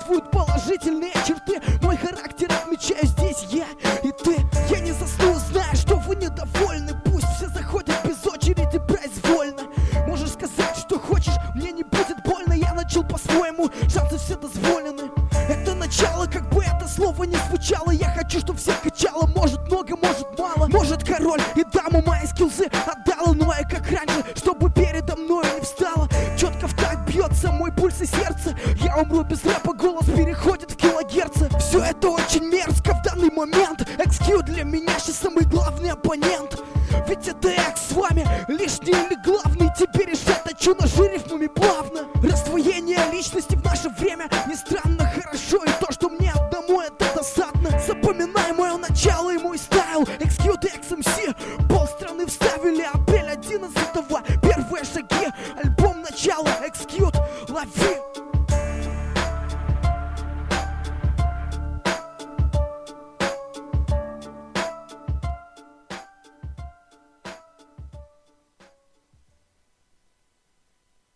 существуют положительные черты. Мой характер отмечаю здесь я и ты. Я не засну, знаю, что вы недовольны. Пусть все заходят без очереди произвольно. Можешь сказать, что хочешь, мне не будет больно. Я начал по-своему, шансы все дозволены. Это начало, как бы это слово не звучало. Я хочу, чтоб все качало. Может много, может мало. Может король и дама мои скиллзы отдала. Но я как раньше, чтобы передо мной не встала. Четко в такт бьется мой пульс и сердце. Я умру без рэпа, голос переходит в килогерцы. Все это очень мерзко в данный момент. XQ для меня сейчас самый главный оппонент. Ведь это X с вами лишний или главный. Теперь решать точу ножи рифмами плавно. Раздвоение личности в наше время не странно, хорошо. И то, что мне одному это досадно. Запоминай мое начало и мой стайл. XQ, ты XMC,